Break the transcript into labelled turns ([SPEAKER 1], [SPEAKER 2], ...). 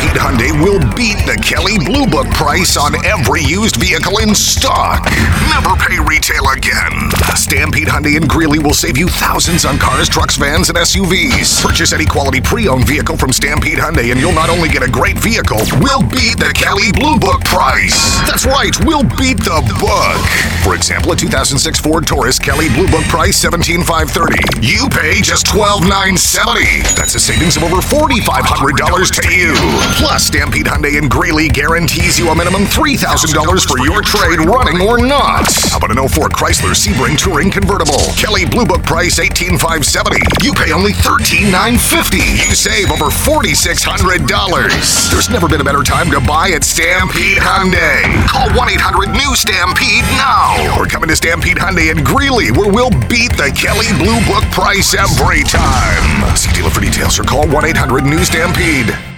[SPEAKER 1] Stampede Hyundai will beat the Kelley Blue Book price on every used vehicle in stock. Never pay retail again. Stampede Hyundai in Greeley will save you thousands on cars, trucks, vans, and SUVs. Purchase any quality pre-owned vehicle from Stampede Hyundai and you'll not only get a great vehicle, we'll beat the Kelley Blue Book price. That's right, we'll beat the book. For example, a 2006 Ford Taurus Kelley Blue Book price $17,530. You pay just $12,970. That's a savings of over $4,500 to you. Plus, Stampede Hyundai in Greeley guarantees you a minimum $3,000 for your trade, running or not. How about an 04 Chrysler Sebring Touring Convertible? Kelley Blue Book price $18,570. You pay only $13,950. You save over $4,600. There's never been a better time to buy at Stampede Hyundai. Call 1-800-NEW-STAMPEDE now. Or come into Stampede Hyundai in Greeley, where we'll beat the Kelley Blue Book price every time. See dealer for details or call 1-800-NEW-STAMPEDE.